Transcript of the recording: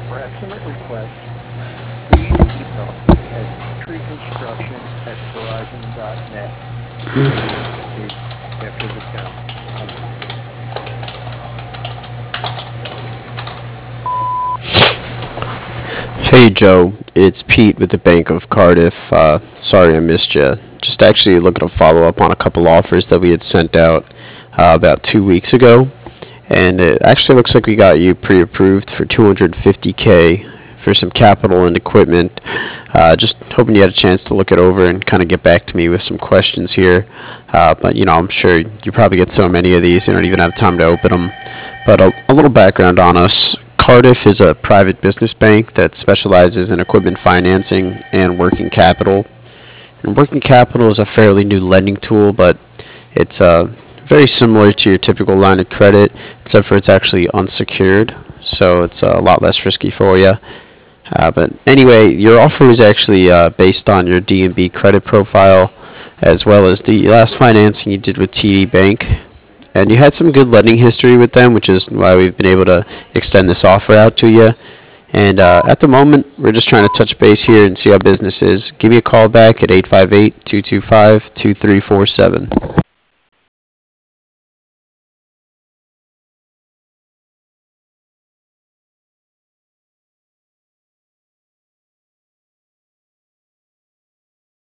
For estimate requests, please email at treeconstruction@verizon.net. Please proceed after the tone. Thank you. Hey Joe, it's Pete with the Bank of Cardiff. Sorry I missed you. Just actually looking to follow up on a couple offers that we had sent out about 2 weeks ago, and it actually looks like we got you pre-approved for 250K for some capital and equipment. Just hoping you had a chance to look it over and kind of get back to me with some questions here. But I'm sure you probably get so many of these you don't even have time to open them. But a little background on us. Cardiff is a private business bank that specializes in equipment financing and working capital. And working capital is a fairly new lending tool, but it's very similar to your typical line of credit, except for it's actually unsecured, so it's a lot less risky for you. But anyway, your offer is actually based on your D&B credit profile, as well as the last financing you did with TD Bank. And you had some good lending history with them, which is why we've been able to extend this offer out to you. And at the moment, we're just trying to touch base here and see how business is. Give me a call back at 858-225-2347.